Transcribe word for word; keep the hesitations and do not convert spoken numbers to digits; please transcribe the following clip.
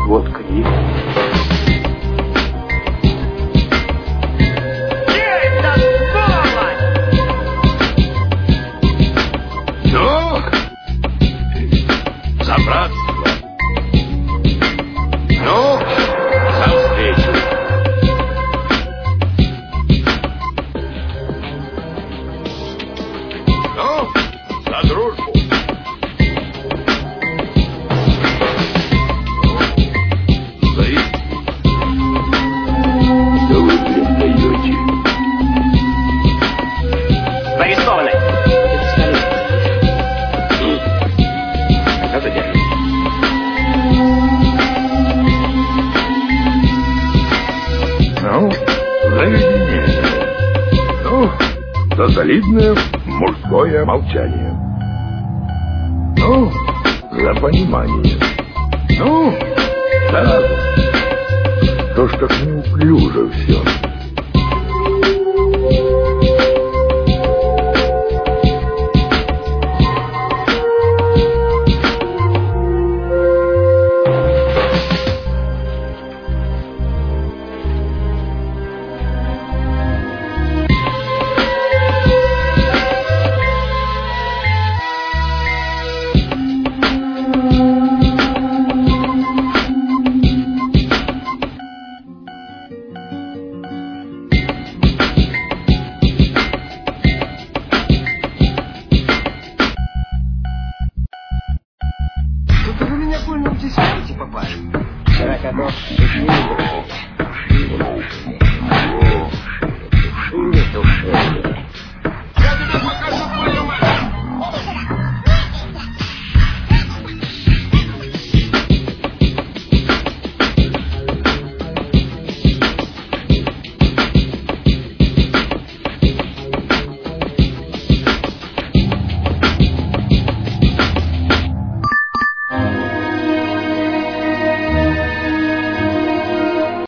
водка есть. Ну, за братство. Ну, за встречу. Ну, за дружбу. Ну, за истину. Да вы предаете. Арестованы. Когда задержите? Ну, заведение. Ну, за солидное мужское молчание. Ну, за понимание. Ну, да, то, что так неуклюже все. Что-то вы меня больно утесняете, папаша. Вчера котов не